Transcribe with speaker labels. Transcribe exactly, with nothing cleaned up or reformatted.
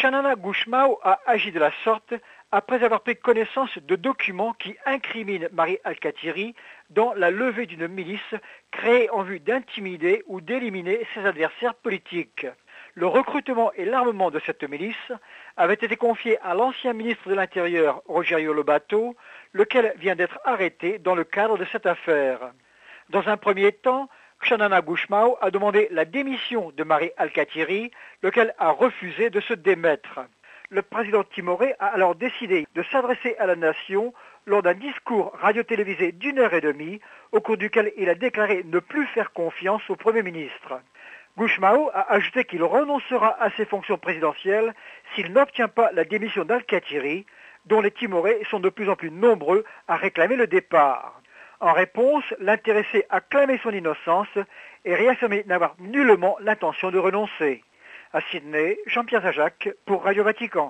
Speaker 1: Xanana Gusmão a agi de la sorte après avoir pris connaissance de documents qui incriminent Marie Alkatiri dans la levée d'une milice créée en vue d'intimider ou d'éliminer ses adversaires politiques. Le recrutement et l'armement de cette milice avaient été confiés à l'ancien ministre de l'Intérieur, Rogério Lobato, lequel vient d'être arrêté dans le cadre de cette affaire. Dans un premier temps, Xanana Gusmão a demandé la démission de Marie Alkatiri, lequel a refusé de se démettre. Le président timoré a alors décidé de s'adresser à la nation lors d'un discours radio-télévisé d'une heure et demie, au cours duquel il a déclaré ne plus faire confiance au Premier ministre. Gusmão a ajouté qu'il renoncera à ses fonctions présidentielles s'il n'obtient pas la démission d'Alkatiri, dont les Timorés sont de plus en plus nombreux à réclamer le départ. En réponse, l'intéressé a clamé son innocence et réaffirmé n'avoir nullement l'intention de renoncer. À Sydney, Jean-Pierre Zajac pour Radio Vatican.